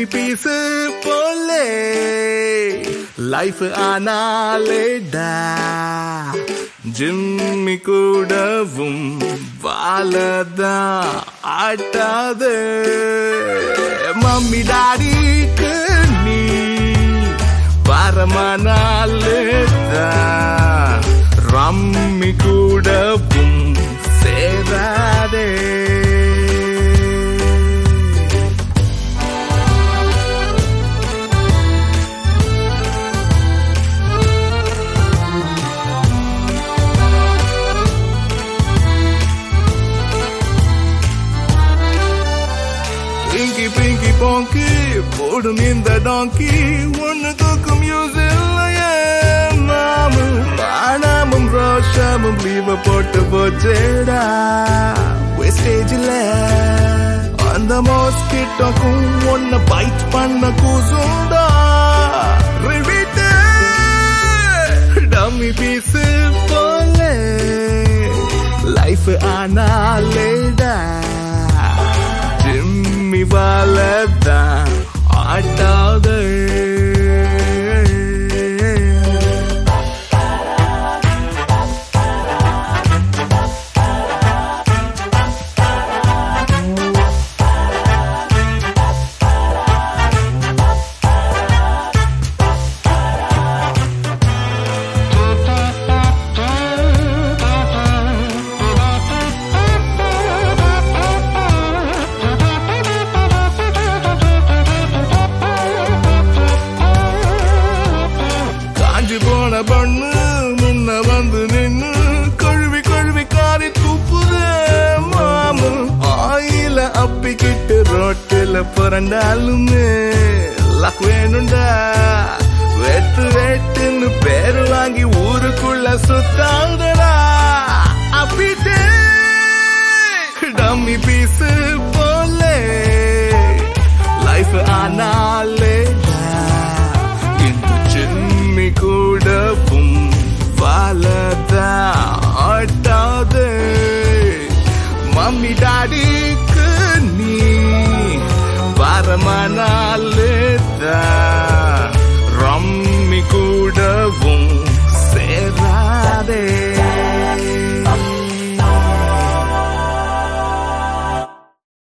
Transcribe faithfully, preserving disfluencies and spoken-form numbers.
piece போலே life ஆனாலேடா Jimmy கூடவும் வாழதா ஆட்டாது மம்மி டாடிக்கு நீ வரமானாலேடா ரம்மி கூடவும் சேராதே Pinky, pinky, ponky, போடும் இந்த டாங்கி ஒன்னு தூக்கும் யூஸ் இல்லையே மாமும் மானாமும் ரோஷமும் லீவ போட்டு போச்சேடா வேஸ்டேஜில் அந்த மோஸ்கிட்டோக்கும் ஒன்ன பைட் பண்ண கூசுண்டா ரிவிட்டு டம்மி பீஸு போல லைஃப் ஆனாலேடா ஜிம்மி வாழதா ஆட்டாது பண்ணு முன்ன வந்து நின்னு கழுவி கழுவி காரி தூப்புதே மாமு ஆயில அப்பிக்கிட்டு ரோட்டில புரண்டாலுமே லக் வேணுண்டா வெட்டு வெட்டுன்னு பேரு வாங்கி ஊருக்குள்ள சுத்தாங்கடா அப்பிட்டே டம்மி பீஸு போலே லைஃப் ஆனா